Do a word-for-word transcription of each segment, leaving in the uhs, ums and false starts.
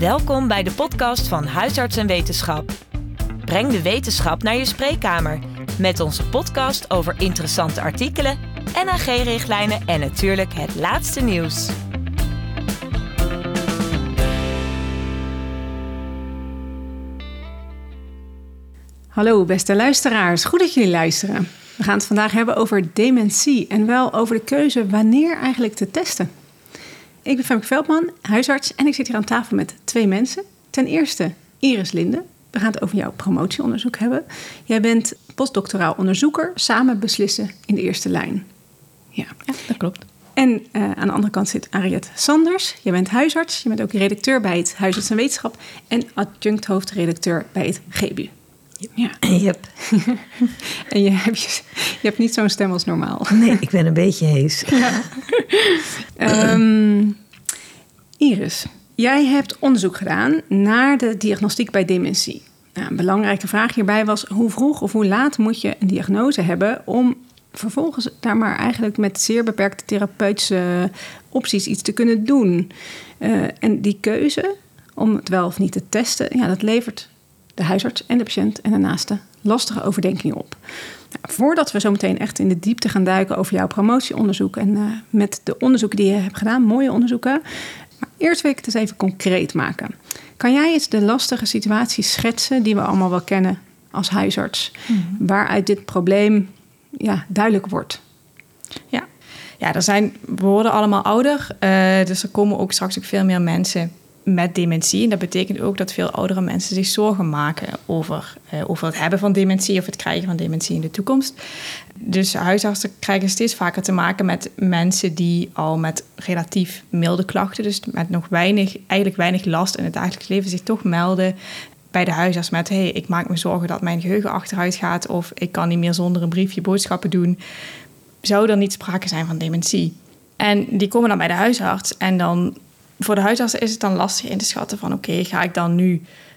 Welkom bij de podcast van Huisarts en Wetenschap. Breng de wetenschap naar je spreekkamer met onze podcast over interessante artikelen, N A G-richtlijnen en natuurlijk het laatste nieuws. Hallo beste luisteraars, goed dat jullie luisteren. We gaan het vandaag hebben over dementie en wel over de keuze wanneer eigenlijk te testen. Ik ben Femke Veldman, huisarts en ik zit hier aan tafel met twee mensen. Ten eerste Iris Linde. We gaan het over jouw promotieonderzoek hebben. Jij bent postdoctoraal onderzoeker, samen beslissen in de eerste lijn. Ja, ja dat klopt. En uh, aan de andere kant zit Ariette Sanders. Jij bent huisarts, je bent ook redacteur bij het Huisarts en Wetenschap en adjunct hoofdredacteur bij het G B U. Ja. Yep. En je hebt, je, je hebt niet zo'n stem als normaal. Nee, ik ben een beetje hees. Ja. um, Iris, jij hebt onderzoek gedaan naar de diagnostiek bij dementie. Nou, een belangrijke vraag hierbij was: hoe vroeg of hoe laat moet je een diagnose hebben om vervolgens daar maar eigenlijk met zeer beperkte therapeutische opties iets te kunnen doen? Uh, en die keuze om het wel of niet te testen, ja, dat levert de huisarts en de patiënt en de naaste lastige overdenkingen op. Nou, voordat we zo meteen echt in de diepte gaan duiken over jouw promotieonderzoek en uh, met de onderzoeken die je hebt gedaan, mooie onderzoeken. Maar eerst wil ik het eens even concreet maken. Kan jij eens de lastige situatie schetsen die we allemaal wel kennen als huisarts, mm-hmm. waaruit dit probleem ja, duidelijk wordt? Ja. Ja, er zijn, we worden allemaal ouder, uh, dus er komen ook straks ook veel meer mensen met dementie. En dat betekent ook dat veel oudere mensen zich zorgen maken over, uh, over het hebben van dementie of het krijgen van dementie in de toekomst. Dus huisartsen krijgen steeds vaker te maken met mensen die al met relatief milde klachten, dus met nog weinig, eigenlijk weinig last in het dagelijks leven, zich toch melden bij de huisarts met: hey, ik maak me zorgen dat mijn geheugen achteruit gaat of ik kan niet meer zonder een briefje boodschappen doen. Zou er niet sprake zijn van dementie? En die komen dan bij de huisarts en dan voor de huisarts is het dan lastig in te schatten van: oké, okay, ga ik dan nu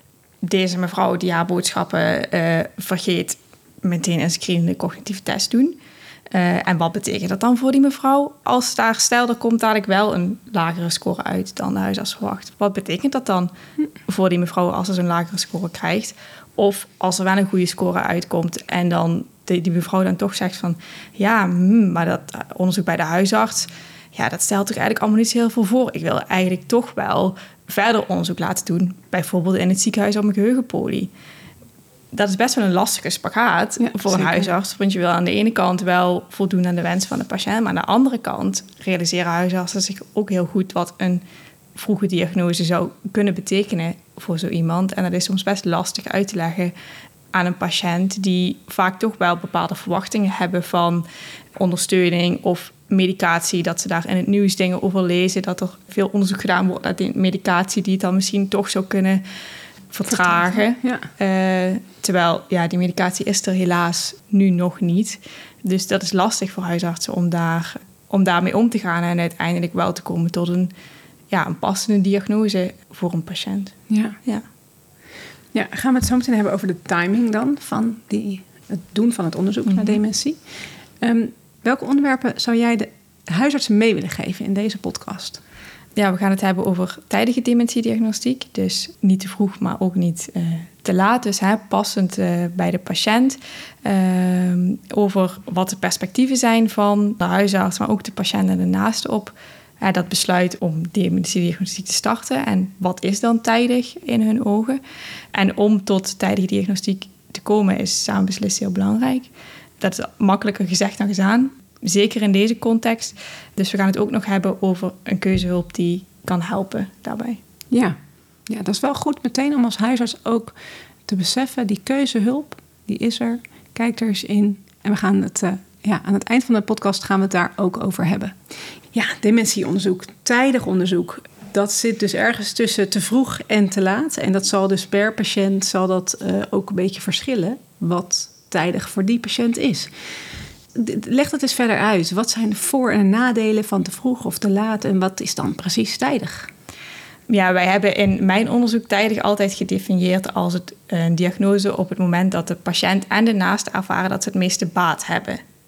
deze mevrouw die haar boodschappen uh, vergeet meteen een screenende cognitieve test doen? Uh, en wat betekent dat dan voor die mevrouw? Als daar, stel, er komt dadelijk wel een lagere score uit dan de huisarts verwacht. Wat betekent dat dan voor die mevrouw als ze zo'n lagere score krijgt? Of als er wel een goede score uitkomt en dan die, die mevrouw dan toch zegt van: ja, hmm, maar dat onderzoek bij de huisarts, ja, dat stelt toch eigenlijk allemaal niet zo heel veel voor. Ik wil eigenlijk toch wel verder onderzoek laten doen, bijvoorbeeld in het ziekenhuis op mijn geheugenpolie. Dat is best wel een lastige spagaat ja, voor zeker. Een huisarts. Want je wil aan de ene kant wel voldoen aan de wens van de patiënt, maar aan de andere kant realiseren huisartsen zich ook heel goed wat een vroege diagnose zou kunnen betekenen voor zo iemand. En dat is soms best lastig uit te leggen aan een patiënt die vaak toch wel bepaalde verwachtingen hebben van ondersteuning of medicatie, dat ze daar in het nieuws dingen over lezen, dat er veel onderzoek gedaan wordt naar die medicatie die het dan misschien toch zou kunnen vertragen. Ja. Uh, terwijl, ja, die medicatie is er helaas nu nog niet. Dus dat is lastig voor huisartsen om, daar, om daarmee om te gaan en uiteindelijk wel te komen tot een, ja, een passende diagnose voor een patiënt. Ja. Ja. Ja, gaan we het zo meteen hebben over de timing dan van die, het doen van het onderzoek mm-hmm. naar dementie. Um, welke onderwerpen zou jij de huisartsen mee willen geven in deze podcast? Ja, we gaan het hebben over tijdige dementiediagnostiek. Dus niet te vroeg, maar ook niet uh, te laat. Dus hè, passend uh, bij de patiënt. Uh, over wat de perspectieven zijn van de huisarts, maar ook de patiënt en de naaste op uh, dat besluit om dementiediagnostiek te starten. En wat is dan tijdig in hun ogen? En om tot tijdige diagnostiek te komen is samen beslissen heel belangrijk. Dat is makkelijker gezegd dan gedaan. Zeker in deze context. Dus we gaan het ook nog hebben over een keuzehulp die kan helpen daarbij. Ja, ja, dat is wel goed meteen om als huisarts ook te beseffen. Die keuzehulp, die is er. Kijk er eens in. En we gaan het, uh, ja, aan het eind van de podcast gaan we het daar ook over hebben. Ja, dementieonderzoek, tijdig onderzoek. Dat zit dus ergens tussen te vroeg en te laat. En dat zal dus per patiënt zal dat uh, ook een beetje verschillen wat tijdig voor die patiënt is. Leg dat eens verder uit. Wat zijn de voor- en nadelen van te vroeg of te laat en wat is dan precies tijdig? Ja, wij hebben in mijn onderzoek tijdig altijd gedefinieerd als het, een diagnose op het moment dat de patiënt en de naaste ervaren dat ze het meeste baat hebben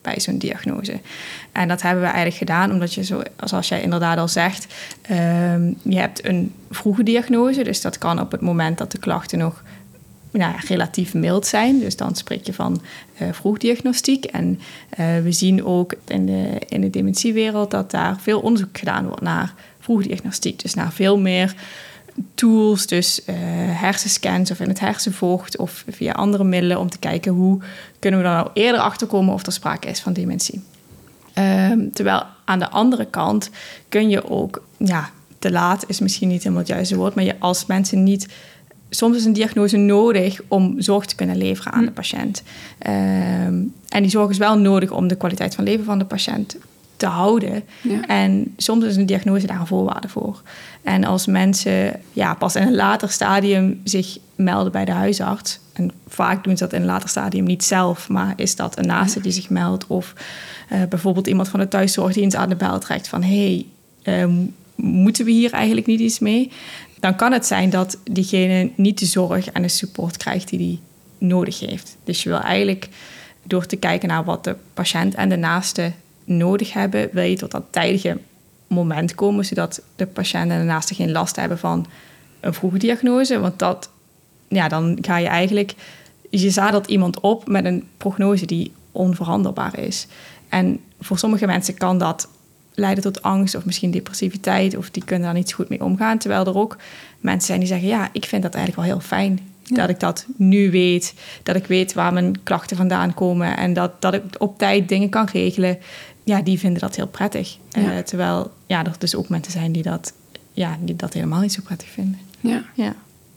bij zo'n diagnose. En dat hebben we eigenlijk gedaan omdat je, zo, zoals jij inderdaad al zegt, um, je hebt een vroege diagnose. Dus dat kan op het moment dat de klachten nog nou, relatief mild zijn. Dus dan spreek je van uh, vroegdiagnostiek. En uh, we zien ook in de, in de dementiewereld dat daar veel onderzoek gedaan wordt naar vroegdiagnostiek. Dus naar veel meer tools, dus uh, hersenscans of in het hersenvocht of via andere middelen om te kijken hoe kunnen we er nou eerder achter komen of er sprake is van dementie. Um, terwijl aan de andere kant kun je ook, ja, te laat is misschien niet helemaal het juiste woord, maar je, als mensen niet, soms is een diagnose nodig om zorg te kunnen leveren aan de patiënt. Um, en die zorg is wel nodig om de kwaliteit van leven van de patiënt te houden. Ja. En soms is een diagnose daar een voorwaarde voor. En als mensen ja, pas in een later stadium zich melden bij de huisarts, en vaak doen ze dat in een later stadium niet zelf, maar is dat een naaste die zich meldt of uh, bijvoorbeeld iemand van de thuiszorgdienst aan de bel trekt van hé, hey, uh, moeten we hier eigenlijk niet iets mee? Dan kan het zijn dat diegene niet de zorg en de support krijgt die die nodig heeft. Dus je wil eigenlijk door te kijken naar wat de patiënt en de naaste nodig hebben, wil je tot dat tijdige moment komen, zodat de patiënt en de naaste geen last hebben van een vroege diagnose. Want dat, ja, dan ga je eigenlijk, je zadelt iemand op met een prognose die onveranderbaar is. En voor sommige mensen kan dat leiden tot angst of misschien depressiviteit, of die kunnen daar niet zo goed mee omgaan. Terwijl er ook mensen zijn die zeggen, ja, ik vind dat eigenlijk wel heel fijn. Ja. Dat ik dat nu weet, dat ik weet waar mijn klachten vandaan komen en dat, dat ik op tijd dingen kan regelen. Ja, die vinden dat heel prettig. Ja. Uh, terwijl ja, er dus ook mensen zijn die dat, ja, die dat helemaal niet zo prettig vinden. Ja. Ja.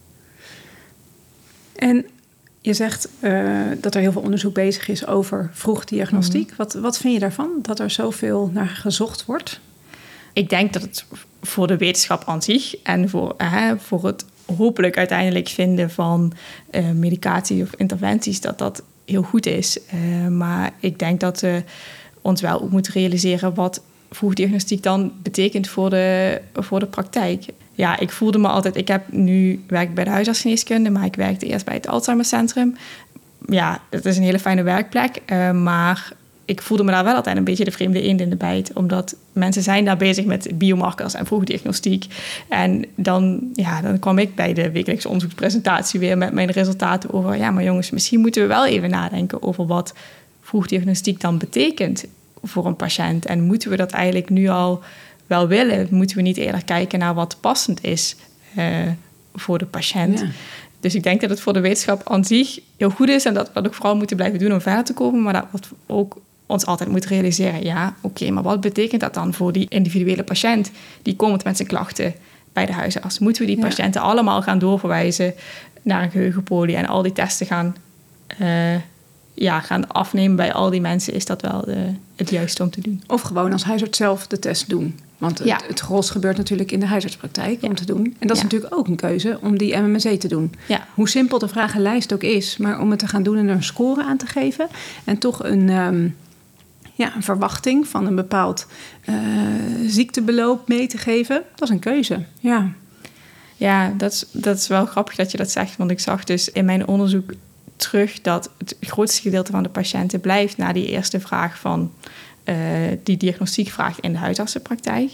En je zegt uh, dat er heel veel onderzoek bezig is over vroegdiagnostiek. Mm-hmm. Wat, wat vind je daarvan, dat er zoveel naar gezocht wordt? Ik denk dat het voor de wetenschap aan zich en voor, uh, voor het hopelijk uiteindelijk vinden van uh, medicatie of interventies, dat dat heel goed is. Uh, maar ik denk dat we ons wel ook moeten realiseren wat vroegdiagnostiek dan betekent voor de, voor de praktijk. Ja, ik voelde me altijd, ik heb nu werk bij de huisartsgeneeskunde, maar ik werkte eerst bij het Alzheimercentrum. Ja, het is een hele fijne werkplek, uh, maar ik voelde me daar wel altijd een beetje de vreemde eend in de bijt, omdat mensen zijn daar bezig met biomarkers en vroegdiagnostiek. En dan, ja, dan kwam ik bij de wekelijkse onderzoekspresentatie weer met mijn resultaten over, ja, maar jongens, misschien moeten we wel even nadenken over wat vroegdiagnostiek dan betekent voor een patiënt. En moeten we dat eigenlijk nu al wel willen? Moeten we niet eerder kijken naar wat passend is uh, voor de patiënt? Ja. Dus ik denk dat het voor de wetenschap aan zich heel goed is en dat we dat ook vooral moeten blijven doen om verder te komen, maar dat we ook ons altijd moeten realiseren, ja, oké, okay, maar wat betekent dat dan voor die individuele patiënt die komt met zijn klachten bij de huisarts? Moeten we die ja. patiënten allemaal gaan doorverwijzen naar een geheugenpolie en al die testen gaan uh, ja, gaan afnemen bij al die mensen? Is dat wel de, het juiste om te doen? Of gewoon als huisarts zelf de test doen. Want het, ja. het gros gebeurt natuurlijk in de huisartspraktijk ja. om te doen. En dat is ja. natuurlijk ook een keuze om die M M S E te doen. Ja. Hoe simpel de vragenlijst ook is, maar om het te gaan doen en er een score aan te geven en toch een, um, ja, een verwachting van een bepaald uh, ziektebeloop mee te geven, dat is een keuze. Ja, ja dat, is, dat is wel grappig dat je dat zegt, want ik zag dus in mijn onderzoek terug dat het grootste gedeelte van de patiënten blijft na die eerste vraag van uh, die diagnostiekvraag in de huisartsenpraktijk.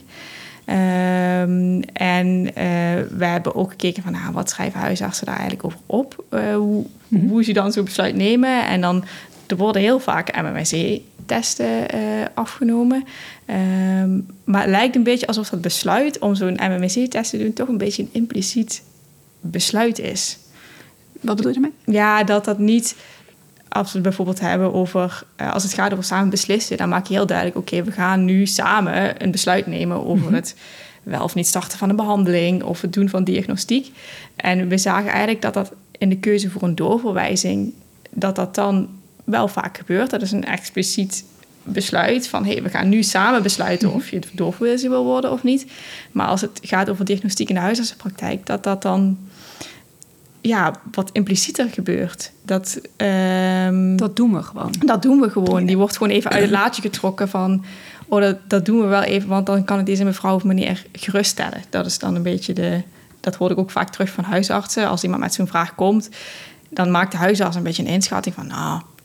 Um, en uh, we hebben ook gekeken van nou, wat schrijven huisartsen daar eigenlijk over op? Uh, hoe, mm-hmm. hoe ze dan zo'n besluit nemen. En dan er worden heel vaak M M S E-testen uh, afgenomen. Um, maar het lijkt een beetje alsof dat besluit om zo'n M M S E-test te doen toch een beetje een impliciet besluit is. Wat bedoel je ermee? Ja, dat dat niet, als we het bijvoorbeeld hebben over, uh, als het gaat over samen beslissen, dan maak je heel duidelijk, oké, okay, we gaan nu samen een besluit nemen over mm-hmm. het wel of niet starten van een behandeling of het doen van diagnostiek. En we zagen eigenlijk dat dat in de keuze voor een doorverwijzing, dat dat dan wel vaak gebeurt. Dat is een expliciet besluit van, hé, hey, we gaan nu samen besluiten mm-hmm. of je doorverwezen wil worden of niet. Maar als het gaat over diagnostiek in de huisartsenpraktijk, dat dat dan ja, wat implicieter gebeurt. Dat, um, dat doen we gewoon. Dat doen we gewoon. Die wordt gewoon even uit het laadje getrokken van, oh, dat, dat doen we wel even, want dan kan het deze mevrouw of meneer geruststellen. Dat is dan een beetje de, dat hoor ik ook vaak terug van huisartsen. Als iemand met zo'n vraag komt, dan maakt de huisarts een beetje een inschatting van, nou,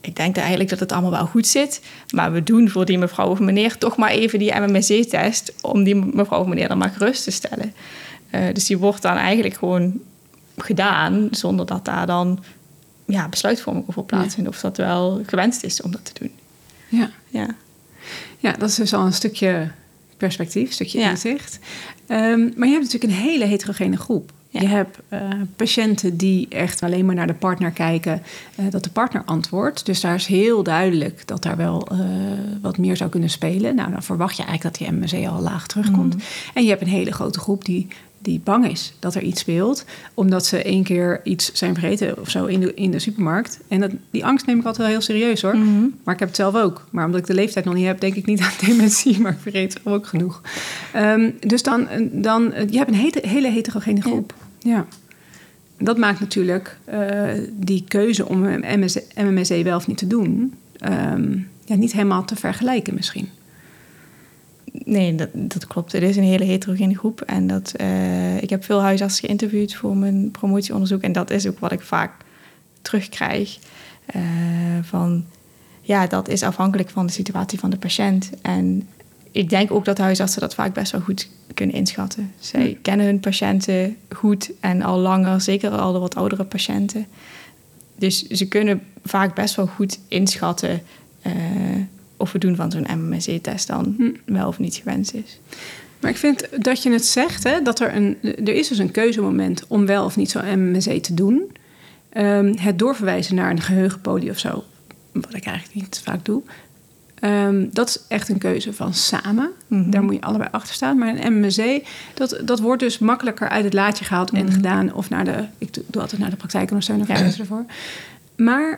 ik denk eigenlijk dat het allemaal wel goed zit. Maar we doen voor die mevrouw of meneer toch maar even die M M S E-test... om die mevrouw of meneer dan maar gerust te stellen. Uh, dus die wordt dan eigenlijk gewoon gedaan... zonder dat daar dan ja, besluitvorming over plaatsvindt... Ja. Of dat wel gewenst is om dat te doen. Ja, ja. ja dat is dus al een stukje perspectief, een stukje ja. inzicht. Um, maar je hebt natuurlijk een hele heterogene groep. Ja. Je hebt uh, patiënten die echt alleen maar naar de partner kijken... Uh, dat de partner antwoordt. Dus daar is heel duidelijk dat daar wel uh, wat meer zou kunnen spelen. Nou, dan verwacht je eigenlijk dat die M M S E al laag terugkomt. Mm. En je hebt een hele grote groep die, die bang is dat er iets speelt... omdat ze één keer iets zijn vergeten of zo in de, in de supermarkt. En dat, die angst neem ik altijd wel heel serieus, hoor. Mm-hmm. Maar ik heb het zelf ook. Maar omdat ik de leeftijd nog niet heb, denk ik niet aan dementie... maar ik vergeet er ook genoeg. Um, dus dan, dan, je hebt een hele, hele heterogene groep. Ja. Ja, dat maakt natuurlijk uh, die keuze om een M M S E wel of niet te doen... Um, ja, niet helemaal te vergelijken misschien. Nee, dat, dat klopt. Het is een hele heterogene groep. En dat, uh, ik heb veel huisartsen geïnterviewd voor mijn promotieonderzoek... en dat is ook wat ik vaak terugkrijg. Uh, van, ja, dat is afhankelijk van de situatie van de patiënt. En ik denk ook dat huisartsen dat vaak best wel goed kunnen inschatten. Zij hm. kennen hun patiënten goed en al langer, zeker al de wat oudere patiënten. Dus ze kunnen vaak best wel goed inschatten uh, of het doen van zo'n M M S E-test dan hm. wel of niet gewenst is. Maar ik vind dat je het zegt, hè, dat er een, er is dus een keuzemoment om wel of niet zo'n M M S E te doen. Um, het doorverwijzen naar een geheugenpolie of zo, wat ik eigenlijk niet vaak doe. Um, dat is echt een keuze van samen. Mm-hmm. Daar moet je allebei achter staan. Maar een M M S E, dat, dat wordt dus makkelijker uit het laadje gehaald mm-hmm. en gedaan. Of naar de, ik doe, doe altijd naar de praktijkondersteuner ja. ervoor. Maar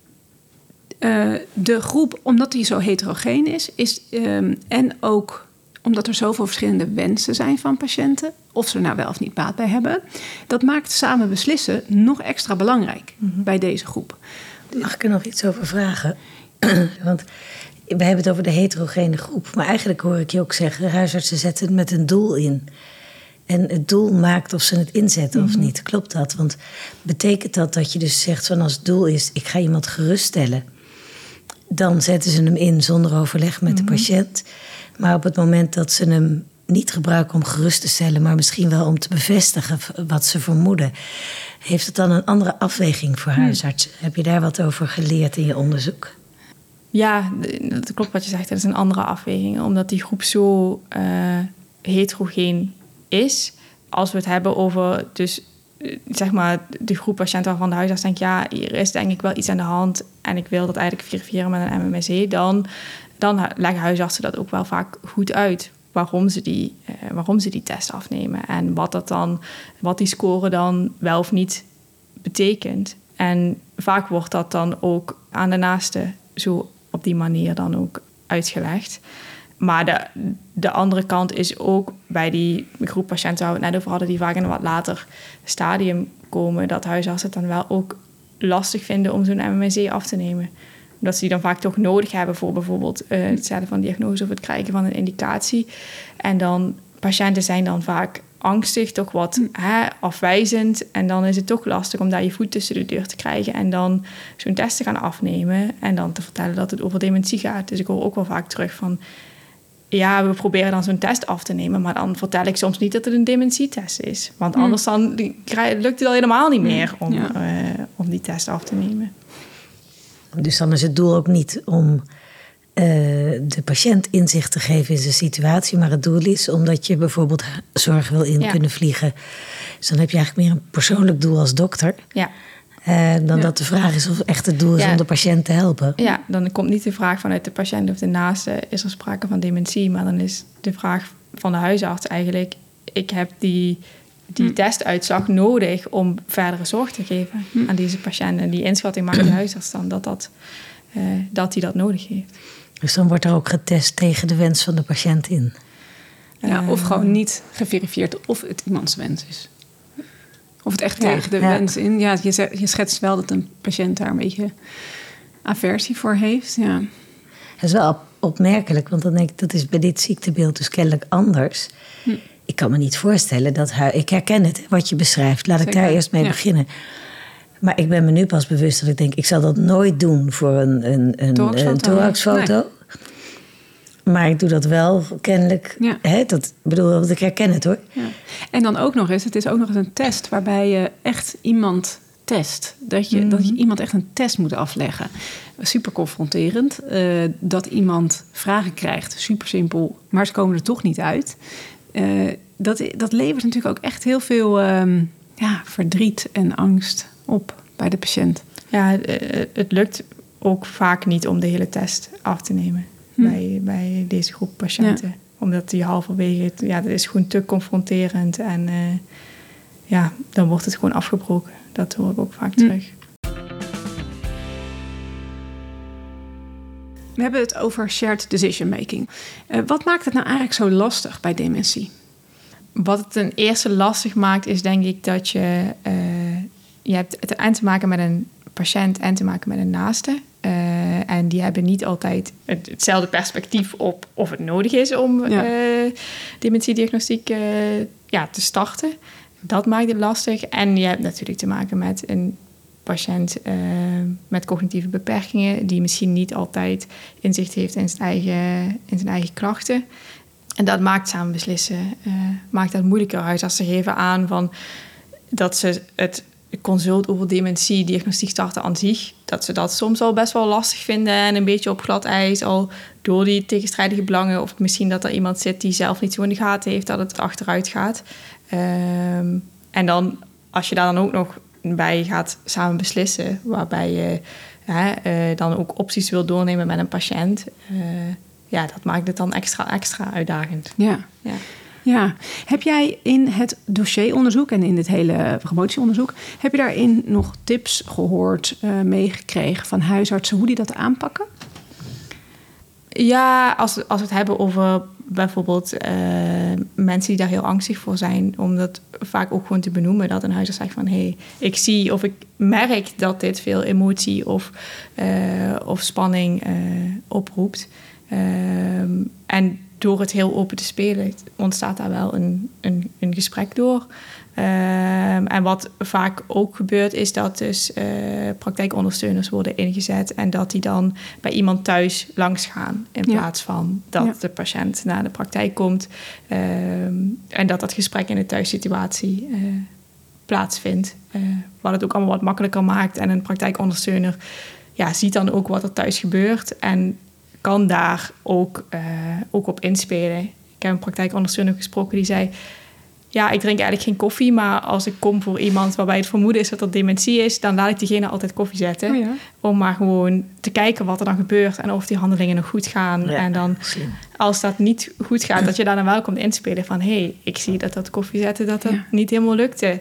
uh, de groep, omdat die zo heterogeen is, is um, en ook omdat er zoveel verschillende wensen zijn van patiënten, of ze er nou wel of niet baat bij hebben, dat maakt samen beslissen nog extra belangrijk mm-hmm. bij deze groep. Mag ik er nog iets over vragen? Want we hebben het over de heterogene groep. Maar eigenlijk hoor ik je ook zeggen, huisartsen zetten het met een doel in. En het doel maakt of ze het inzetten mm-hmm. of niet. Klopt dat? Want betekent dat dat je dus zegt van als het doel is, ik ga iemand geruststellen. Dan zetten ze hem in zonder overleg met mm-hmm. de patiënt. Maar op het moment dat ze hem niet gebruiken om gerust te stellen, maar misschien wel om te bevestigen wat ze vermoeden, heeft het dan een andere afweging voor huisartsen? Hmm. Heb je daar wat over geleerd in je onderzoek? Ja, dat klopt wat je zegt. Dat is een andere afweging. Omdat die groep zo uh, heterogeen is. Als we het hebben over dus, zeg maar, de groep patiënten waarvan de huisarts denkt, ja, hier is denk ik wel iets aan de hand en ik wil dat eigenlijk verifiëren met een M M S E, dan, dan leggen huisartsen dat ook wel vaak goed uit. Waarom ze, die, uh, waarom ze die test afnemen. En wat, dat dan, wat die score dan wel of niet betekent. En vaak wordt dat dan ook aan de naaste zo op die manier dan ook uitgelegd. Maar de, de andere kant is ook bij die groep patiënten waar we het net over hadden, die vaak in een wat later stadium komen, dat huisartsen het dan wel ook lastig vinden om zo'n M M S E af te nemen. Omdat ze die dan vaak toch nodig hebben voor bijvoorbeeld uh, het stellen van diagnose of het krijgen van een indicatie. En dan, patiënten zijn dan vaak angstig, toch wat hè, afwijzend. En dan is het toch lastig om daar je voet tussen de deur te krijgen en dan zo'n test te gaan afnemen en dan te vertellen dat het over dementie gaat. Dus ik hoor ook wel vaak terug van, ja, we proberen dan zo'n test af te nemen, maar dan vertel ik soms niet dat het een dementietest is. Want anders dan lukt het al helemaal niet meer om, ja. uh, om die test af te nemen. Dus dan is het doel ook niet om uh, de patiënt inzicht te geven in zijn situatie, maar het doel is omdat je bijvoorbeeld zorg wil in ja. kunnen vliegen. Dus dan heb je eigenlijk meer een persoonlijk doel als dokter. Ja. Uh, dan ja. dat de vraag is of echt het doel is ja. om de patiënt te helpen. Ja, dan komt niet de vraag vanuit de patiënt of de naaste, is er sprake van dementie, maar dan is de vraag van de huisarts eigenlijk, ik heb die, die hm. testuitslag nodig om verdere zorg te geven hm. aan deze patiënt. En die inschatting maakt de huisarts dan dat dat, uh, dat hij dat nodig heeft. Dus dan wordt er ook getest tegen de wens van de patiënt in? Ja, of gewoon niet geverifieerd of het iemands wens is. Of het echt ja, tegen de ja. wens in. Ja, je, je schetst wel dat een patiënt daar een beetje aversie voor heeft. Ja. Dat is wel opmerkelijk, want dan denk ik, dat is bij dit ziektebeeld dus kennelijk anders. Hm. Ik kan me niet voorstellen dat... Ik herken het, wat je beschrijft. Laat Zeker. ik daar eerst mee ja. beginnen. Maar ik ben me nu pas bewust dat ik denk, ik zal dat nooit doen voor een, een, een, thoraxfoto. een thoraxfoto. Nee. Maar ik doe dat wel kennelijk. Ja. Hè, dat, bedoel, want ik herken het hoor. Ja. En dan ook nog eens, het is ook nog eens een test waarbij je echt iemand test. Dat je, mm-hmm. dat je iemand echt een test moet afleggen. Super confronterend. Uh, dat iemand vragen krijgt. Super simpel, maar ze komen er toch niet uit. Uh, dat, dat levert natuurlijk ook echt heel veel um, ja, verdriet en angst op bij de patiënt. Ja, het lukt ook vaak niet om de hele test af te nemen hm. bij, bij deze groep patiënten. Ja. Omdat die halverwege, ja, dat is gewoon te confronterend en uh, ja, dan wordt het gewoon afgebroken. Dat hoor ik ook vaak hm. terug. We hebben het over shared decision making. Uh, wat maakt het nou eigenlijk zo lastig bij dementie? Wat het ten eerste lastig maakt, is denk ik dat je... Uh, je hebt het en te maken met een patiënt en te maken met een naaste. Uh, en die hebben niet altijd het, hetzelfde perspectief op of het nodig is om ja. uh, dementiediagnostiek uh, ja, te starten. Dat maakt het lastig. En je hebt natuurlijk te maken met een patiënt uh, met cognitieve beperkingen, die misschien niet altijd inzicht heeft in zijn eigen, in zijn eigen klachten. En dat maakt samen beslissen, uh, maakt dat moeilijker. Huisartsen geven aan van dat ze het consult over dementie, diagnostiek starten aan zich, dat ze dat soms al best wel lastig vinden en een beetje op glad ijs, al door die tegenstrijdige belangen, of misschien dat er iemand zit die zelf niet zo in de gaten heeft dat het achteruit gaat. Um, en dan, als je daar dan ook nog bij gaat samen beslissen, waarbij je hè, uh, dan ook opties wil doornemen met een patiënt, uh, ja, dat maakt het dan extra, extra uitdagend. Ja. Ja. Ja. Heb jij in het dossieronderzoek en in het hele promotieonderzoek, heb je daarin nog tips gehoord, uh, meegekregen van huisartsen, hoe die dat aanpakken? Ja, als, als we het hebben over bijvoorbeeld uh, mensen die daar heel angstig voor zijn, om dat vaak ook gewoon te benoemen, dat een huisarts zegt van, hé, hey, ik zie of ik merk dat dit veel emotie of, uh, of spanning uh, oproept. Uh, en door het heel open te spelen ontstaat daar wel een, een, een gesprek door. Um, en wat vaak ook gebeurt is dat dus uh, praktijkondersteuners worden ingezet en dat die dan bij iemand thuis langs gaan in ja. plaats van dat ja. de patiënt naar de praktijk komt. Um, en dat dat gesprek in de thuissituatie uh, plaatsvindt. Uh, wat het ook allemaal wat makkelijker maakt. En een praktijkondersteuner ja, ziet dan ook wat er thuis gebeurt en kan daar ook, uh, ook op inspelen. Ik heb een praktijkondersteuner gesproken die zei, ja, ik drink eigenlijk geen koffie, maar als ik kom voor iemand waarbij het vermoeden is dat er dementie is, dan laat ik diegene altijd koffie zetten. Oh ja. Om maar gewoon te kijken wat er dan gebeurt en of die handelingen nog goed gaan. Ja, en dan, slim. Als dat niet goed gaat, dat je daar dan wel komt inspelen van, hé, hey, ik zie dat dat koffie zetten, dat dat ja. niet helemaal lukte.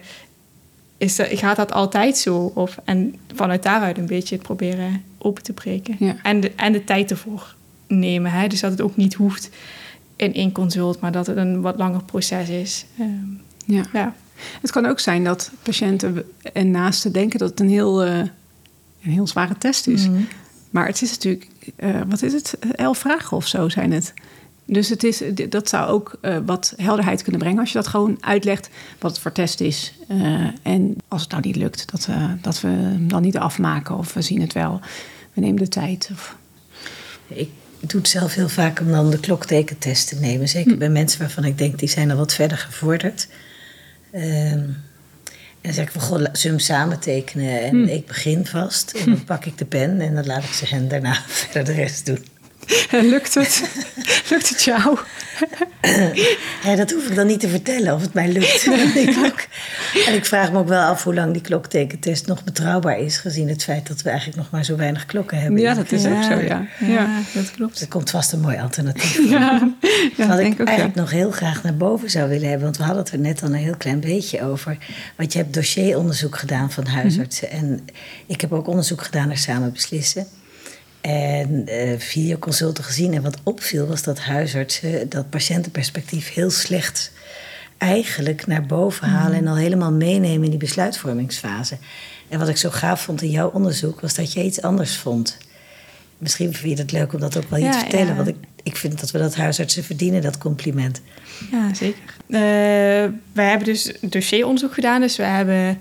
Is dat, gaat dat altijd zo? Of, en vanuit daaruit een beetje het proberen open te breken. Ja. En, de, en de tijd ervoor nemen. Hè? Dus dat het ook niet hoeft in één consult, maar dat het een wat langer proces is. Um, ja. Ja. Het kan ook zijn dat patiënten en naasten denken dat het een heel, uh, een heel zware test is. Mm-hmm. Maar het is natuurlijk, uh, wat is het? Elf vragen of zo zijn het. Dus het is, dat zou ook uh, wat helderheid kunnen brengen als je dat gewoon uitlegt wat het voor test is. Uh, en als het nou niet lukt, dat, uh, dat we hem dan niet afmaken of we zien het wel. We nemen de tijd. Of... Ik doe het zelf heel vaak om dan de kloktekentest te nemen. Zeker hm. bij mensen waarvan ik denk die zijn al wat verder gevorderd. Um, en dan zeg ik van, goh, zullen we hem samen tekenen? En hm. ik begin vast en dan pak ik de pen en dan laat ik ze hen daarna verder de rest doen. Lukt het? Lukt het jou? Ja, dat hoef ik dan niet te vertellen of het mij lukt. ik en ik vraag me ook wel af hoe lang die kloktekentest nog betrouwbaar is, gezien het feit dat we eigenlijk nog maar zo weinig klokken hebben. Ja, dat is ja, ook zo, ja. ja. ja. Dat klopt. Er komt vast een mooi alternatief. Ja, ja, wat ik ook, eigenlijk ja. nog heel graag naar boven zou willen hebben, want we hadden het er net al een heel klein beetje over. Want je hebt dossieronderzoek gedaan van huisartsen. Mm-hmm. En ik heb ook onderzoek gedaan naar Samen Beslissen. En uh, videoconsulten gezien. En wat opviel was dat huisartsen dat patiëntenperspectief heel slecht eigenlijk naar boven halen. Mm. En al helemaal meenemen in die besluitvormingsfase. En wat ik zo gaaf vond in jouw onderzoek was dat je iets anders vond. Misschien vind je het leuk om dat ook wel hier ja, te vertellen. Ja. Want ik, ik vind dat we dat huisartsen verdienen, dat compliment. Ja, zeker. Uh, wij hebben dus dossieronderzoek gedaan. Dus we hebben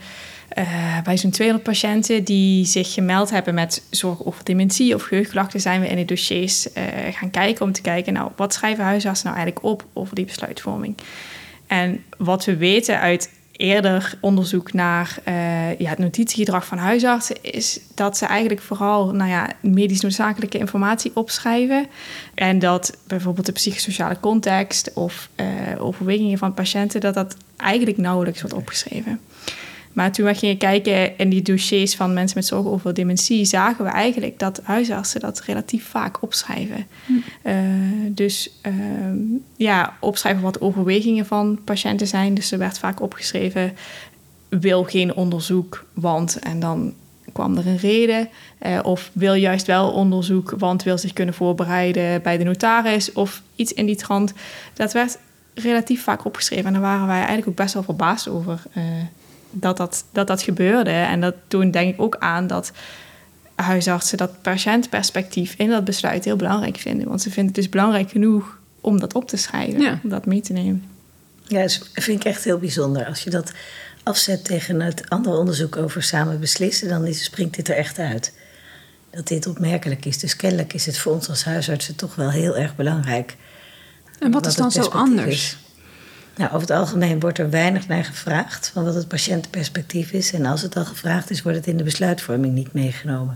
Uh, bij zo'n tweehonderd patiënten die zich gemeld hebben met zorg over dementie of geheugenklachten, zijn we in de dossiers uh, gaan kijken om te kijken, nou, wat schrijven huisartsen nou eigenlijk op over die besluitvorming? En wat we weten uit eerder onderzoek naar uh, ja, het notitiegedrag van huisartsen is dat ze eigenlijk vooral nou ja, medisch noodzakelijke informatie opschrijven. En dat bijvoorbeeld de psychosociale context of uh, overwegingen van patiënten, dat dat eigenlijk nauwelijks wordt opgeschreven. Maar toen we gingen kijken in die dossiers van mensen met zorg over dementie, zagen we eigenlijk dat huisartsen dat relatief vaak opschrijven. Hm. Uh, dus uh, ja, opschrijven wat overwegingen van patiënten zijn. Dus er werd vaak opgeschreven, wil geen onderzoek, want... En dan kwam er een reden. Uh, of wil juist wel onderzoek, want wil zich kunnen voorbereiden bij de notaris. Of iets in die trant. Dat werd relatief vaak opgeschreven. En daar waren wij eigenlijk ook best wel verbaasd over... Uh, Dat dat, dat dat gebeurde. En dat toen denk ik ook aan dat huisartsen dat patiëntperspectief in dat besluit heel belangrijk vinden. Want ze vinden het dus belangrijk genoeg om dat op te schrijven, ja. om dat mee te nemen. Ja, dat vind ik echt heel bijzonder. Als je dat afzet tegen het andere onderzoek over samen beslissen, dan is, springt dit er echt uit. Dat dit opmerkelijk is. Dus kennelijk is het voor ons als huisartsen toch wel heel erg belangrijk. En wat is dan zo anders? Is. Nou, over het algemeen wordt er weinig naar gevraagd van wat het patiëntenperspectief is. En als het al gevraagd is, wordt het in de besluitvorming niet meegenomen.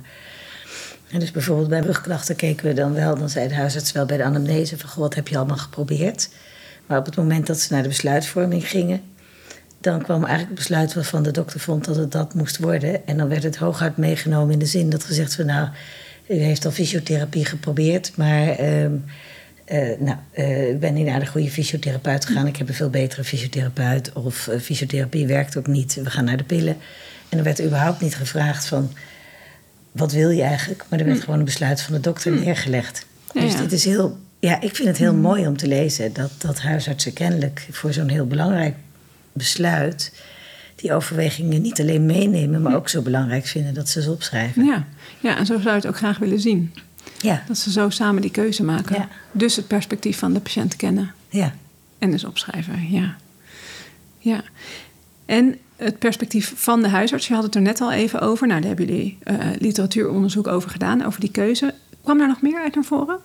En dus bijvoorbeeld bij rugklachten keken we dan wel, dan zei de huisarts wel bij de anamnese van, goh, wat heb je allemaal geprobeerd? Maar op het moment dat ze naar de besluitvorming gingen, dan kwam eigenlijk het besluit waarvan de dokter vond dat het dat moest worden. En dan werd het hooguit meegenomen in de zin dat gezegd van, nou, u heeft al fysiotherapie geprobeerd, maar... Uh, Uh, nou, uh, ik ben niet naar de goede fysiotherapeut gegaan. Ik heb een veel betere fysiotherapeut. Of uh, fysiotherapie werkt ook niet. We gaan naar de pillen. En er werd überhaupt niet gevraagd van... wat wil je eigenlijk? Maar er werd mm. gewoon een besluit van de dokter mm. neergelegd. Ja, dus ja. dit is heel... Ja, ik vind het heel mm. mooi om te lezen... dat, dat huisartsen kennelijk voor zo'n heel belangrijk besluit... die overwegingen niet alleen meenemen... maar ook zo belangrijk vinden dat ze ze opschrijven. Ja, ja en zo zou je het ook graag willen zien. Ja. Dat ze zo samen die keuze maken. Ja. Dus het perspectief van de patiënt kennen. Ja. En dus opschrijven, ja. Ja. En het perspectief van de huisarts, je had het er net al even over. Nou, daar hebben jullie uh, literatuuronderzoek over gedaan, over die keuze. Kwam daar nog meer uit naar voren?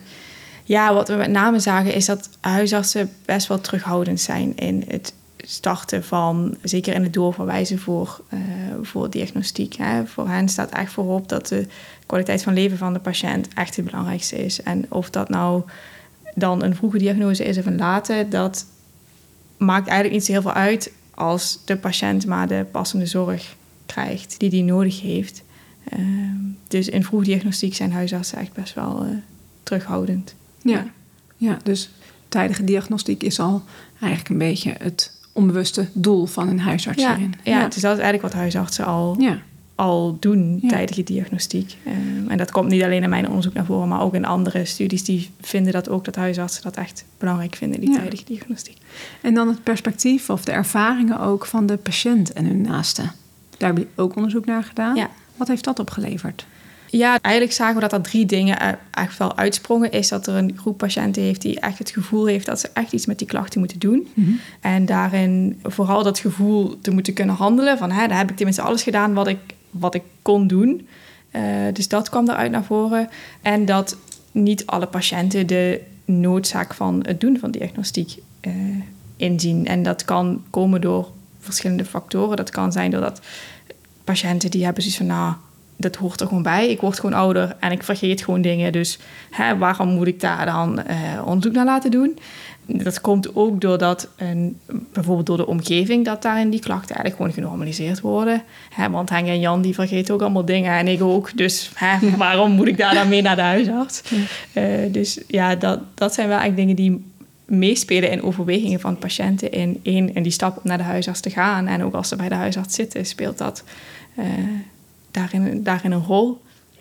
Ja, wat we met name zagen is dat huisartsen best wel terughoudend zijn in het starten van, zeker in het doorverwijzen voor, uh, voor diagnostiek. Hè. Voor hen staat echt voorop dat de kwaliteit van leven van de patiënt echt het belangrijkste is. En of dat nou dan een vroege diagnose is of een late, dat maakt eigenlijk niet zo heel veel uit als de patiënt maar de passende zorg krijgt die die nodig heeft. Uh, dus in vroege diagnostiek zijn huisartsen echt best wel uh, terughoudend. Ja. ja, dus tijdige diagnostiek is al eigenlijk een beetje het onbewuste doel van een huisarts. Ja, ja, ja, dus dat is eigenlijk wat huisartsen al, ja. al doen, ja. tijdige diagnostiek. Um, en dat komt niet alleen in mijn onderzoek naar voren, maar ook in andere studies die vinden dat ook dat huisartsen dat echt belangrijk vinden, die ja. tijdige diagnostiek. En dan het perspectief of de ervaringen ook van de patiënt en hun naasten. Daar heb je ook onderzoek naar gedaan. Ja. Wat heeft dat opgeleverd? Ja, eigenlijk zagen we dat er drie dingen echt wel uitsprongen. Is dat er een groep patiënten heeft die echt het gevoel heeft dat ze echt iets met die klachten moeten doen. Mm-hmm. En daarin vooral dat gevoel te moeten kunnen handelen. Van, hè, daar heb ik tenminste alles gedaan wat ik, wat ik kon doen. Uh, dus dat kwam eruit naar voren. En dat niet alle patiënten de noodzaak van het doen van diagnostiek uh, inzien. En dat kan komen door verschillende factoren. Dat kan zijn doordat patiënten die hebben zoiets van, nou, dat hoort er gewoon bij. Ik word gewoon ouder en ik vergeet gewoon dingen. Dus hè, waarom moet ik daar dan uh, onderzoek naar laten doen? Dat komt ook doordat, een, bijvoorbeeld door de omgeving, dat daarin die klachten eigenlijk gewoon genormaliseerd worden. Hè, want Henk en Jan die vergeten ook allemaal dingen en ik ook. Dus hè, ja. waarom moet ik daar dan mee naar de huisarts? Ja. Uh, dus ja, dat, dat zijn wel eigenlijk dingen die meespelen in overwegingen van patiënten in één en die stap om naar de huisarts te gaan. En ook als ze bij de huisarts zitten, speelt dat uh, daarin, daarin een rol.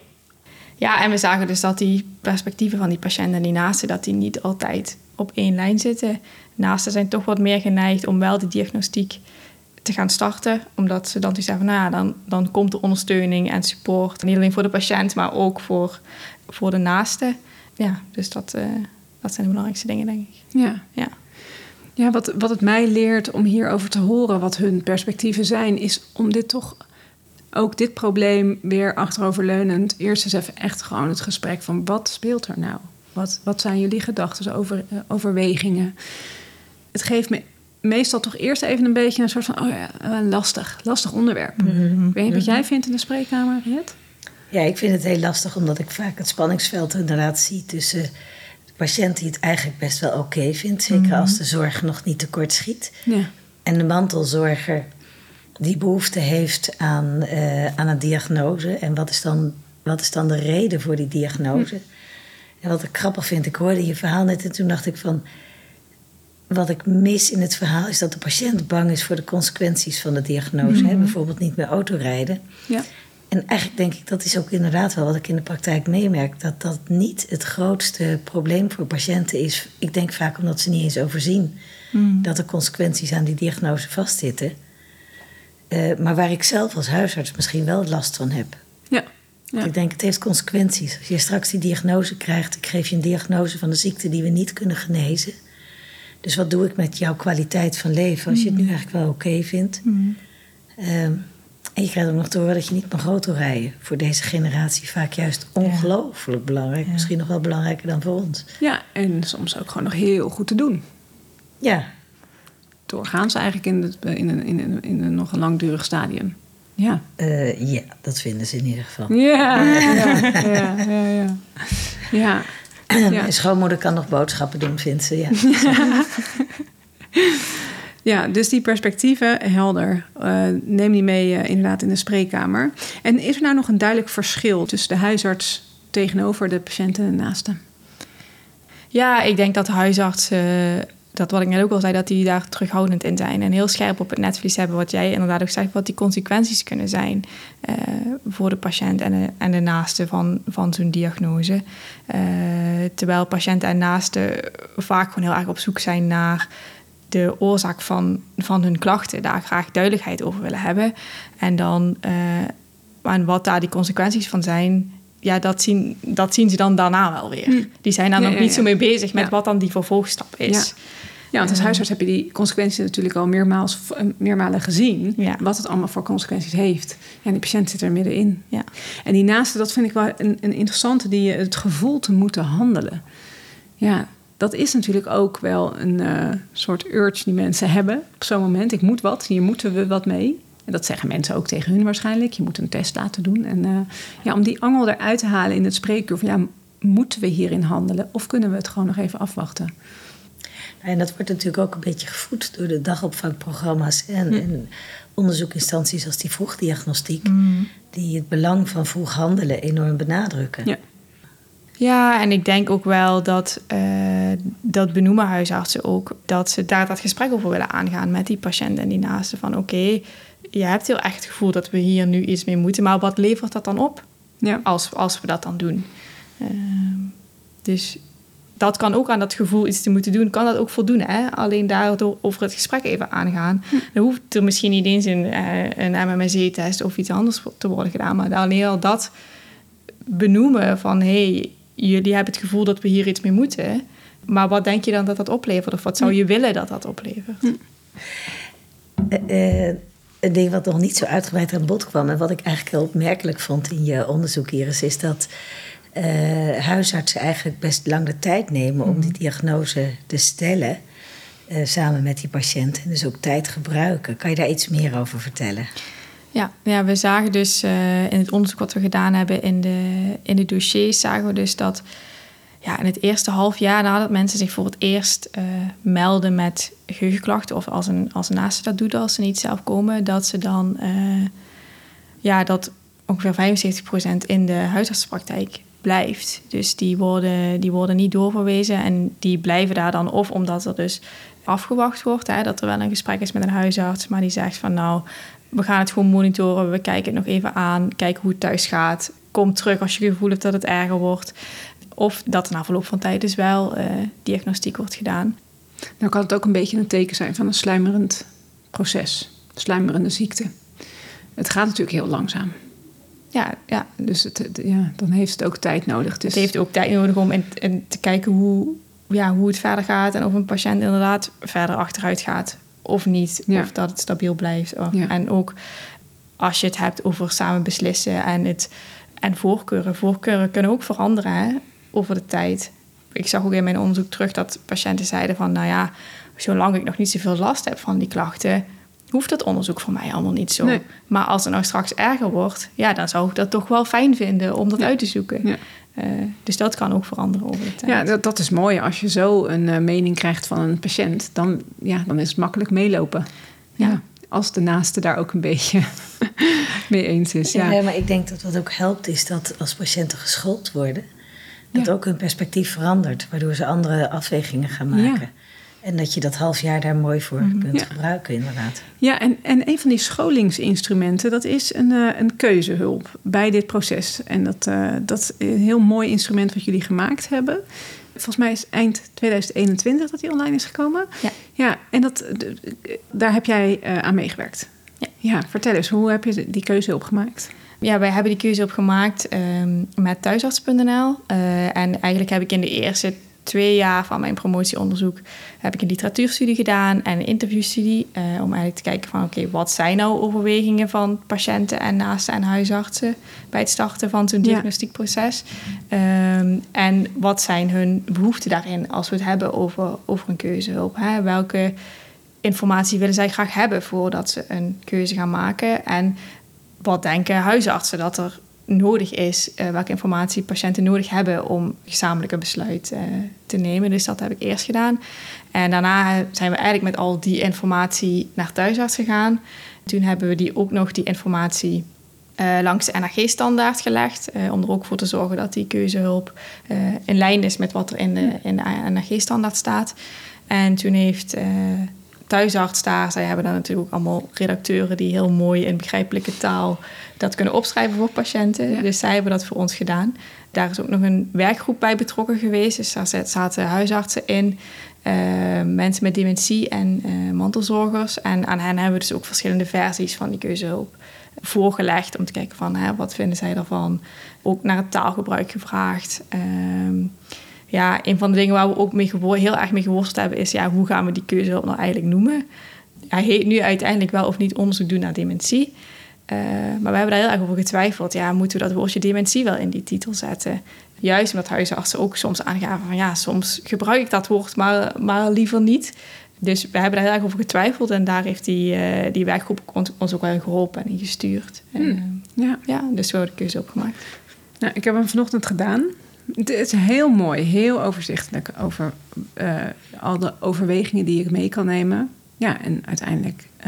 Ja, en we zagen dus dat die perspectieven van die patiënten en die naasten, dat die niet altijd op één lijn zitten. Naasten zijn toch wat meer geneigd om wel de diagnostiek te gaan starten, omdat ze dan zeggen van, nou ja, dan, dan komt de ondersteuning en support. Niet alleen voor de patiënt, maar ook voor, voor de naasten. Ja, dus dat, uh, dat zijn de belangrijkste dingen, denk ik. Ja. ja. Ja, wat, wat het mij leert om hierover te horen wat hun perspectieven zijn, is om dit toch ook dit probleem weer achteroverleunend eerst eens even echt gewoon het gesprek van wat speelt er nou? Wat, wat zijn jullie gedachten, over, uh, overwegingen? Het geeft me meestal toch eerst even een beetje een soort van oh ja, een lastig, lastig onderwerp. Mm-hmm. Ik weet niet wat jij vindt in de spreekkamer, Rit? Ja, ik vind het heel lastig omdat ik vaak het spanningsveld inderdaad zie tussen de patiënt die het eigenlijk best wel oké okay vindt, zeker mm-hmm. als de zorg nog niet tekort schiet, ja. en de mantelzorger die behoefte heeft aan, uh, aan een diagnose. En wat is, dan, wat is dan de reden voor die diagnose? Hm. En wat ik grappig vind, ik hoorde je verhaal net en toen dacht ik van, wat ik mis in het verhaal is dat de patiënt bang is voor de consequenties van de diagnose. Mm-hmm. Hè? Bijvoorbeeld niet meer autorijden. Ja. En eigenlijk denk ik, dat is ook inderdaad wel wat ik in de praktijk meemerk, dat dat niet het grootste probleem voor patiënten is. Ik denk vaak omdat ze niet eens overzien mm. dat er consequenties aan die diagnose vastzitten. Uh, maar waar ik zelf als huisarts misschien wel last van heb. Ja. Ja. Ik denk, het heeft consequenties. Als je straks die diagnose krijgt, ik geef je een diagnose van een ziekte die we niet kunnen genezen. Dus wat doe ik met jouw kwaliteit van leven als je het nu eigenlijk wel oké okay vindt? Mm. Um, en je krijgt ook nog te horen dat je niet mag autorijden. Voor deze generatie vaak juist ongelooflijk ja. belangrijk. Ja. Misschien nog wel belangrijker dan voor ons. Ja, en soms ook gewoon nog heel goed te doen. Ja. Doorgaans eigenlijk in, het, in, een, in, een, in een nog een langdurig stadium. Ja. Uh, ja, dat vinden ze in ieder geval. Ja, ja, ja, ja, ja, ja. ja. ja. Mijn schoonmoeder kan nog boodschappen doen, vindt ze, ja. Ja, dus die perspectieven, helder. Uh, neem die mee uh, inderdaad in de spreekkamer. En is er nou nog een duidelijk verschil tussen de huisarts tegenover de patiënt en de naaste? Ja, ik denk dat de huisarts, uh, dat wat ik net ook al zei, dat die daar terughoudend in zijn. En heel scherp op het netvlies hebben, wat jij inderdaad ook zegt, wat die consequenties kunnen zijn uh, voor de patiënt en de, en de naaste van, van zo'n diagnose. Uh, terwijl patiënten en naasten vaak gewoon heel erg op zoek zijn naar de oorzaak van, van hun klachten, daar graag duidelijkheid over willen hebben. En dan, uh, en wat daar die consequenties van zijn, ja, dat zien, dat zien ze dan daarna wel weer. Hm. Die zijn daar ja, nog ja, niet ja. zo mee bezig met ja. wat dan die vervolgstap is. Ja. Ja, want als huisarts heb je die consequenties natuurlijk al meermaals, meermalen gezien. Ja. Wat het allemaal voor consequenties heeft. En die patiënt zit er middenin. Ja. En die naaste, dat vind ik wel een, een interessante, die het gevoel te moeten handelen. Ja, dat is natuurlijk ook wel een uh, soort urge die mensen hebben op zo'n moment. Ik moet wat, hier moeten we wat mee. En dat zeggen mensen ook tegen hun waarschijnlijk. Je moet een test laten doen. En uh, ja, om die angel eruit te halen in het spreekuur van, ja, moeten we hierin handelen? Of kunnen we het gewoon nog even afwachten? En dat wordt natuurlijk ook een beetje gevoed door de dagopvangprogramma's en, hm. en onderzoekinstanties als die vroegdiagnostiek, mm. die het belang van vroeg handelen enorm benadrukken. Ja. Ja, en ik denk ook wel dat, uh, dat benoemen huisartsen ook, dat ze daar dat gesprek over willen aangaan met die patiënt en die naasten. Van oké, okay, je hebt heel echt het gevoel dat we hier nu iets mee moeten, maar wat levert dat dan op ja. als, als we dat dan doen? Uh, dus dat kan ook aan dat gevoel iets te moeten doen, kan dat ook voldoen. Hè? Alleen daardoor over het gesprek even aangaan. Hm. Dan hoeft er misschien niet eens een, een M M S E-test of iets anders te worden gedaan, maar alleen al dat benoemen van hey, jullie hebben het gevoel dat we hier iets mee moeten. Maar wat denk je dan dat dat oplevert? Of wat zou je willen dat dat oplevert? Hm. Uh, uh, een ding wat nog niet zo uitgebreid aan bod kwam en wat ik eigenlijk heel opmerkelijk vond in je onderzoek, Iris, is dat uh, huisartsen eigenlijk best lang de tijd nemen om die diagnose te stellen. Uh, samen met die patiënt. En dus ook tijd gebruiken. Kan je daar iets meer over vertellen? Ja, ja, we zagen dus uh, in het onderzoek wat we gedaan hebben in de, in de dossiers, zagen we dus dat ja, in het eerste half jaar nadat mensen zich voor het eerst uh, melden met geheugenklachten, of als een, als een naaste dat doet als ze niet zelf komen, dat ze dan uh, ja, dat ongeveer vijfenzeventig procent in de huisartsenpraktijk blijft. Dus die worden, die worden niet doorverwezen en die blijven daar dan of omdat er dus afgewacht wordt, hè, dat er wel een gesprek is met een huisarts, maar die zegt van nou, we gaan het gewoon monitoren, we kijken het nog even aan, kijken hoe het thuis gaat. Kom terug als je het gevoel hebt dat het erger wordt. Of dat er na verloop van tijd dus wel uh, diagnostiek wordt gedaan. Nou kan het ook een beetje een teken zijn van een sluimerend proces. Sluimerende ziekte. Het gaat natuurlijk heel langzaam. Ja, ja. Dus het, ja, dan heeft het ook tijd nodig. Dus het heeft ook tijd nodig om in, in te kijken hoe, ja, hoe het verder gaat en of een patiënt inderdaad verder achteruit gaat of niet. Ja. Of dat het stabiel blijft. Of, ja. En ook als je het hebt over samen beslissen en, het, en voorkeuren. Voorkeuren kunnen ook veranderen hè, over de tijd. Ik zag ook in mijn onderzoek terug dat patiënten zeiden van... nou ja, zolang ik nog niet zoveel last heb van die klachten... hoeft dat onderzoek voor mij allemaal niet zo. Nee. Maar als het nou straks erger wordt... ja, dan zou ik dat toch wel fijn vinden om dat ja. uit te zoeken. Ja. Uh, dus dat kan ook veranderen over de tijd. Ja, dat, dat is mooi. Als je zo een uh, mening krijgt van een patiënt... dan, ja, dan is het makkelijk meelopen. Ja. Ja, als de naaste daar ook een beetje mee eens is. Ja. Ja, maar ik denk dat wat ook helpt is dat als patiënten geschoold worden... dat ja. ook hun perspectief verandert... waardoor ze andere afwegingen gaan maken... Ja. En dat je dat half jaar daar mooi voor mm-hmm. kunt ja. gebruiken, inderdaad. Ja, en, en een van die scholingsinstrumenten... dat is een, uh, een keuzehulp bij dit proces. En dat, uh, dat is een heel mooi instrument wat jullie gemaakt hebben. Volgens mij is eind tweeduizend eenentwintig dat die online is gekomen. Ja, ja en dat, d- daar heb jij uh, aan meegewerkt. Ja. ja, vertel eens, hoe heb je die keuzehulp gemaakt? Ja, wij hebben die keuzehulp gemaakt um, met thuisarts punt n l. Uh, en eigenlijk heb ik in de eerste... twee jaar van mijn promotieonderzoek heb ik een literatuurstudie gedaan en een interviewstudie. Uh, om eigenlijk te kijken van oké, okay, wat zijn nou overwegingen van patiënten en naasten en huisartsen bij het starten van zo'n diagnostiekproces. Ja. Um, en wat zijn hun behoeften daarin als we het hebben over, over een keuzehulp. Hè? Welke informatie willen zij graag hebben voordat ze een keuze gaan maken? En wat denken huisartsen dat er nodig is, uh, welke informatie patiënten nodig hebben om gezamenlijk een besluit uh, te nemen. Dus dat heb ik eerst gedaan. En daarna zijn we eigenlijk met al die informatie naar thuisarts gegaan. Toen hebben we die ook nog die informatie uh, langs de N A G-standaard gelegd, uh, om er ook voor te zorgen dat die keuzehulp uh, in lijn is met wat er in de, in de N A G-standaard staat. En toen heeft... Uh, thuisarts daar, zij hebben daar natuurlijk ook allemaal redacteuren die heel mooi in begrijpelijke taal dat kunnen opschrijven voor patiënten. Ja. Dus zij hebben dat voor ons gedaan. Daar is ook nog een werkgroep bij betrokken geweest. Dus daar zaten huisartsen in, uh, mensen met dementie en uh, mantelzorgers. En aan hen hebben we dus ook verschillende versies van die keuzehulp voorgelegd om te kijken van hè, wat vinden zij daarvan. Ook naar het taalgebruik gevraagd. Um, Ja, een van de dingen waar we ook mee gewo- heel erg mee geworsteld hebben... is ja, hoe gaan we die keuzehulp nou eigenlijk noemen? Hij heet nu uiteindelijk wel of niet onderzoek doen naar dementie. Uh, maar we hebben daar heel erg over getwijfeld. Ja, moeten we dat woordje dementie wel in die titel zetten? Juist omdat huisartsen ook soms aangaven van... ja, soms gebruik ik dat woord, maar, maar liever niet. Dus we hebben daar heel erg over getwijfeld... en daar heeft die, uh, die werkgroep ons, ons ook wel geholpen en gestuurd. Hmm. En, uh, ja. ja, dus we hebben de keuze opgemaakt. Nou, ik heb hem vanochtend gedaan... Het is heel mooi, heel overzichtelijk over uh, al de overwegingen die je mee kan nemen. Ja, en uiteindelijk uh,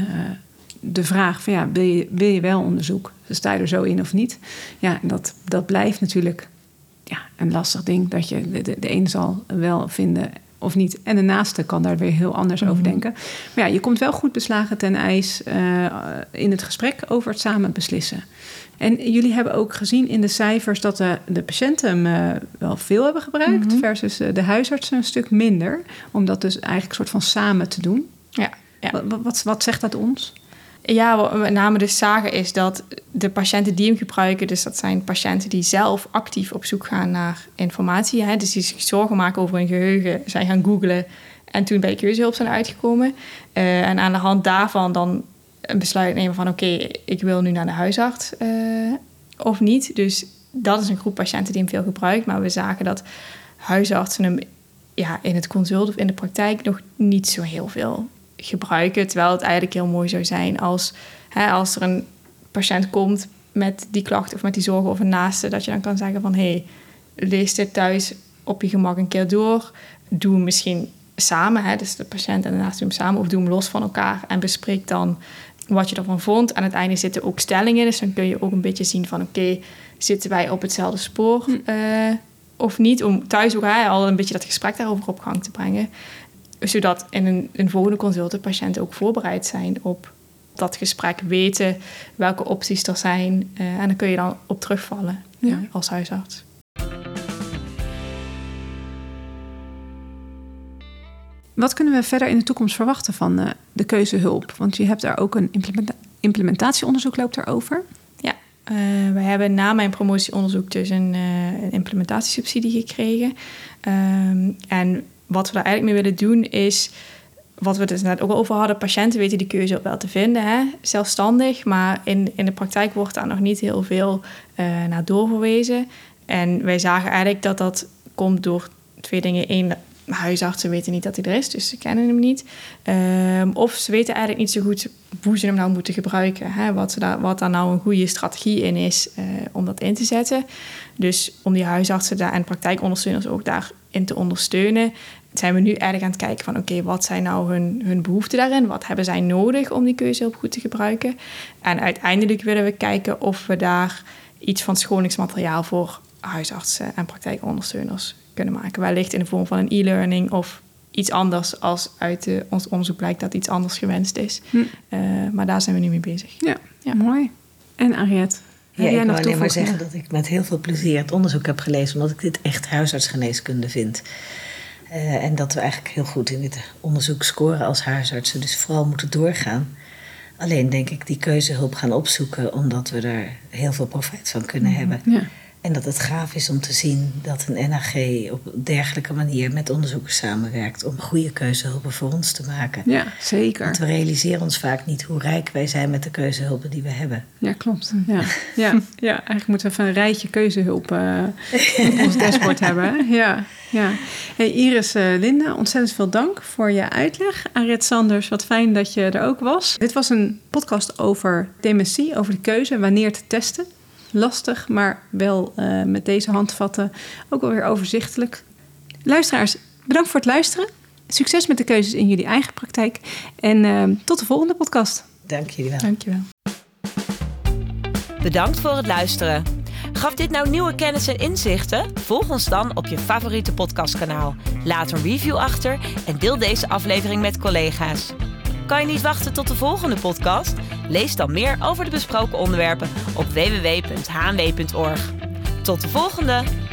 de vraag van ja, wil je, wil je wel onderzoek? Dus sta je er zo in of niet? Ja, en dat, dat blijft natuurlijk ja, een lastig ding. Dat je de, de, de een zal wel vinden of niet. En de naaste kan daar weer heel anders mm-hmm. over denken. Maar ja, je komt wel goed beslagen ten ijs uh, in het gesprek over het samen beslissen. En jullie hebben ook gezien in de cijfers dat de, de patiënten hem uh, wel veel hebben gebruikt... Mm-hmm. versus uh, de huisartsen een stuk minder. Om dat dus eigenlijk soort van samen te doen. Ja, ja. Wat, wat, wat zegt dat ons? Ja, wat we met name dus zagen is dat de patiënten die hem gebruiken... dus dat zijn patiënten die zelf actief op zoek gaan naar informatie. Hè, dus die zich zorgen maken over hun geheugen, zijn gaan googlen... en toen bij de keuzehulp zijn uitgekomen. Uh, en aan de hand daarvan dan... een besluit nemen van oké, okay, ik wil nu naar de huisarts uh, of niet. Dus dat is een groep patiënten die hem veel gebruikt. Maar we zagen dat huisartsen hem ja, in het consult of in de praktijk nog niet zo heel veel gebruiken. Terwijl het eigenlijk heel mooi zou zijn als, hè, als er een patiënt komt met die klachten of met die zorgen of een naaste, dat je dan kan zeggen van hé, hey, lees dit thuis op je gemak een keer door. Doe hem misschien samen, hè, dus de patiënt en de naaste doen hem samen, of doe hem los van elkaar en bespreek dan wat je ervan vond. Aan het einde zitten ook stellingen. Dus dan kun je ook een beetje zien van... oké, okay, zitten wij op hetzelfde spoor hm. uh, of niet? Om thuis ook hè, al een beetje dat gesprek daarover op gang te brengen. Zodat in een, een volgende consult de patiënten ook voorbereid zijn op dat gesprek. Weten welke opties er zijn. Uh, en dan kun je dan op terugvallen ja. uh, als huisarts. Wat kunnen we verder in de toekomst verwachten van uh, de keuzehulp? Want je hebt daar ook een implementa- implementatieonderzoek loopt daarover. Ja, uh, wij hebben na mijn promotieonderzoek dus een, uh, een implementatiesubsidie gekregen. Um, en wat we daar eigenlijk mee willen doen is, wat we het dus net ook al over hadden, patiënten weten die keuze ook wel te vinden, hè? Zelfstandig, maar in, in de praktijk wordt daar nog niet heel veel uh, naar doorverwezen. En wij zagen eigenlijk dat dat komt door twee dingen. Eén, huisartsen weten niet dat hij er is, dus ze kennen hem niet. Um, of ze weten eigenlijk niet zo goed hoe ze hem nou moeten gebruiken. Hè? Wat, ze daar, wat daar nou een goede strategie in is uh, om dat in te zetten. Dus om die huisartsen daar en praktijkondersteuners ook daarin te ondersteunen, zijn we nu eigenlijk aan het kijken van oké, okay, wat zijn nou hun, hun behoeften daarin? Wat hebben zij nodig om die keuzehulp goed te gebruiken? En uiteindelijk willen we kijken of we daar iets van scholingsmateriaal voor huisartsen en praktijkondersteuners kunnen maken. Wellicht in de vorm van een e-learning of iets anders als uit de, ons onderzoek blijkt dat iets anders gewenst is. Hm. Uh, maar daar zijn we nu mee bezig. Ja, ja. Mooi. En Ariette? Ja, ik wil alleen maar zeggen dat ik met heel veel plezier het onderzoek heb gelezen, omdat ik dit echt huisartsgeneeskunde vind. Uh, en dat we eigenlijk heel goed in dit onderzoek scoren als huisartsen, dus vooral moeten doorgaan. Alleen denk ik die keuzehulp gaan opzoeken, omdat we er heel veel profijt van kunnen mm, hebben. Ja. En dat het gaaf is om te zien dat een N H G op een dergelijke manier met onderzoekers samenwerkt om goede keuzehulpen voor ons te maken. Ja, zeker. Want we realiseren ons vaak niet hoe rijk wij zijn met de keuzehulpen die we hebben. Ja, klopt. Ja, ja, ja eigenlijk moeten we even een rijtje keuzehulpen uh, op ons dashboard hebben. Ja, ja. Hey, Iris, uh, Linda, ontzettend veel dank voor je uitleg. Ariette Sanders, wat fijn dat je er ook was. Dit was een podcast over dementie, over de keuze, wanneer te testen. Lastig, maar wel uh, met deze handvatten ook wel weer overzichtelijk. Luisteraars, bedankt voor het luisteren. Succes met de keuzes in jullie eigen praktijk. En uh, tot de volgende podcast. Dank jullie wel. Dank je wel. Bedankt voor het luisteren. Gaf dit nou nieuwe kennis en inzichten? Volg ons dan op je favoriete podcastkanaal. Laat een review achter en deel deze aflevering met collega's. Kan je niet wachten tot de volgende podcast? Lees dan meer over de besproken onderwerpen op w w w punt h n w punt org. Tot de volgende!